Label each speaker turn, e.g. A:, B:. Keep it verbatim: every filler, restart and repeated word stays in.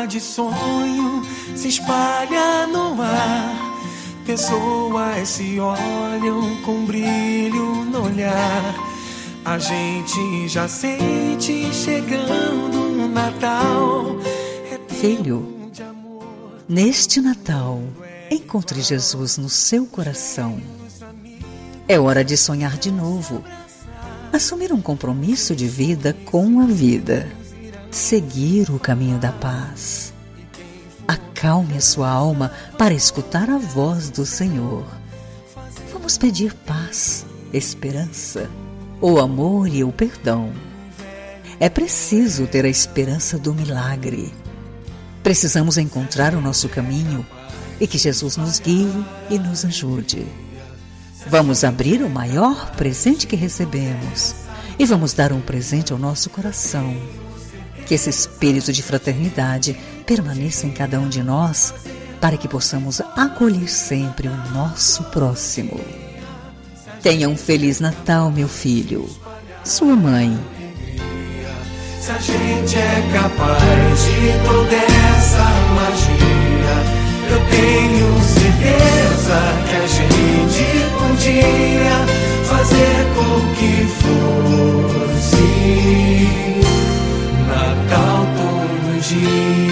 A: aura de sonho se espalha no ar. Pessoas se olham com brilho no olhar. A gente já sente chegando o Natal.
B: Filho, neste Natal, encontre Jesus no seu coração. É hora de sonhar de novo. Assumir um compromisso de vida com a vida. Seguir o caminho da paz. Acalme a sua alma para escutar a voz do Senhor. Vamos pedir paz, esperança, o amor e o perdão. É preciso ter a esperança do milagre. Precisamos encontrar o nosso caminho e que Jesus nos guie e nos ajude. Vamos abrir o maior presente que recebemos e vamos dar um presente ao nosso coração. Que esse espírito de fraternidade permaneça em cada um de nós para que possamos acolher sempre o nosso próximo. Tenha um Feliz Natal, meu filho. Sua mãe.
A: Se a gente é capaz de toda essa magia, eu tenho certeza que a gente podia fazer com que fosse Natal todo dia.